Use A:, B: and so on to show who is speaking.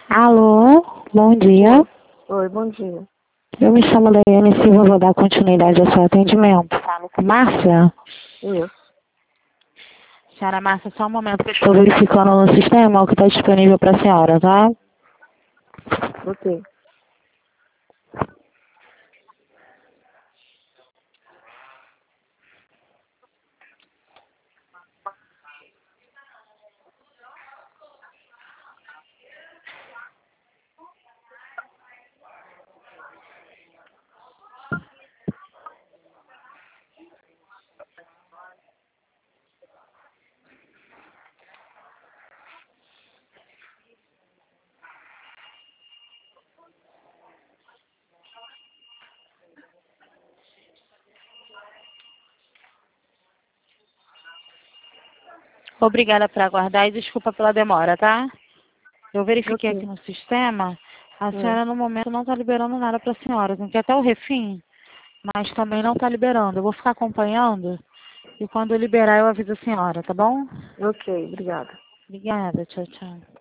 A: Alô, bom dia.
B: Oi, bom dia.
A: Eu me chamo Daiane Silva, vou dar continuidade ao seu atendimento. Falo com Márcia.
B: Isso.
A: Senhora Márcia, só um momento que eu estou verificando no sistema o que está disponível para a senhora, tá?
B: Ok.
A: Obrigada por aguardar e desculpa pela demora, tá? Eu verifiquei
B: Ok.
A: aqui no sistema, a senhora no momento não está liberando nada para a senhora. Tem que ir até o refim, mas também não está liberando. Eu vou ficar acompanhando e quando liberar eu aviso a senhora, tá bom?
B: Ok, obrigada.
A: Obrigada, tchau, tchau.